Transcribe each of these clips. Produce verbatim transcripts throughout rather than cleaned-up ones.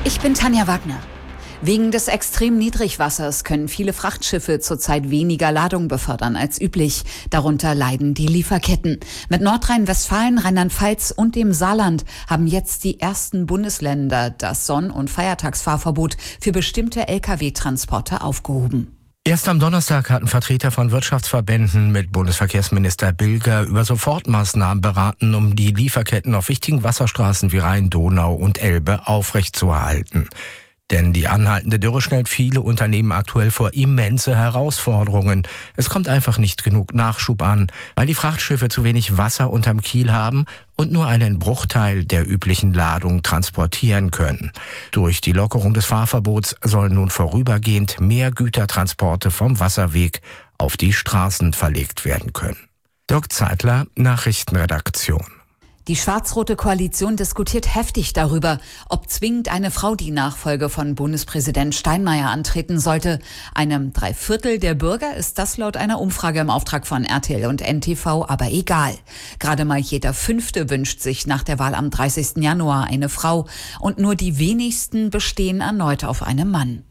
Ich bin Tanja Wagner. Wegen des extrem Niedrigwassers können viele Frachtschiffe zurzeit weniger Ladung befördern als üblich. Darunter leiden die Lieferketten. Mit Nordrhein-Westfalen, Rheinland-Pfalz und dem Saarland haben jetzt die ersten Bundesländer das Sonn- und Feiertagsfahrverbot für bestimmte L K W-Transporte aufgehoben. Erst am Donnerstag hatten Vertreter von Wirtschaftsverbänden mit Bundesverkehrsminister Bilger über Sofortmaßnahmen beraten, um die Lieferketten auf wichtigen Wasserstraßen wie Rhein, Donau und Elbe aufrechtzuerhalten. Denn die anhaltende Dürre stellt viele Unternehmen aktuell vor immense Herausforderungen. Es kommt einfach nicht genug Nachschub an, weil die Frachtschiffe zu wenig Wasser unterm Kiel haben und nur einen Bruchteil der üblichen Ladung transportieren können. Durch die Lockerung des Fahrverbots sollen nun vorübergehend mehr Gütertransporte vom Wasserweg auf die Straßen verlegt werden können. Dirk Zeitler, Nachrichtenredaktion. Die schwarz-rote Koalition diskutiert heftig darüber, ob zwingend eine Frau die Nachfolge von Bundespräsident Steinmeier antreten sollte. Einem Dreiviertel der Bürger ist das laut einer Umfrage im Auftrag von R T L und N T V aber egal. Gerade mal jeder Fünfte wünscht sich nach der Wahl am dreißigsten Januar eine Frau und nur die wenigsten bestehen erneut auf einen Mann.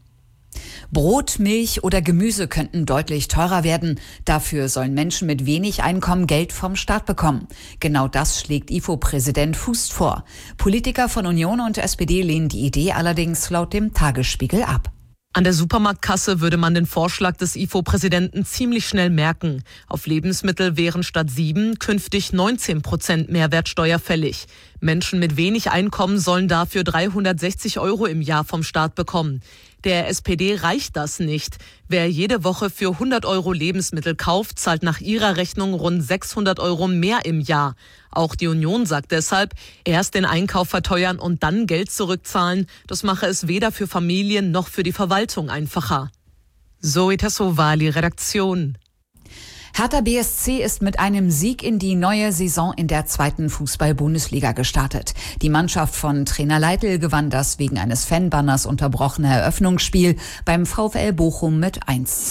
Brot, Milch oder Gemüse könnten deutlich teurer werden. Dafür sollen Menschen mit wenig Einkommen Geld vom Staat bekommen. Genau das schlägt I F O-Präsident Fußt vor. Politiker von Union und S P D lehnen die Idee allerdings laut dem Tagesspiegel ab. An der Supermarktkasse würde man den Vorschlag des I F O-Präsidenten ziemlich schnell merken. Auf Lebensmittel wären statt sieben künftig neunzehn Prozent Mehrwertsteuer fällig. Menschen mit wenig Einkommen sollen dafür dreihundertsechzig Euro im Jahr vom Staat bekommen. Der S P D reicht das nicht. Wer jede Woche für hundert Euro Lebensmittel kauft, zahlt nach ihrer Rechnung rund sechshundert Euro mehr im Jahr. Auch die Union sagt deshalb, erst den Einkauf verteuern und dann Geld zurückzahlen. Das mache es weder für Familien noch für die Verwaltung einfacher. Zoe Tassovali, Redaktion. Hertha B S C ist mit einem Sieg in die neue Saison in der zweiten Fußball-Bundesliga gestartet. Die Mannschaft von Trainer Leitl gewann das wegen eines Fanbanners unterbrochene Eröffnungsspiel beim VfL Bochum mit eins zu null.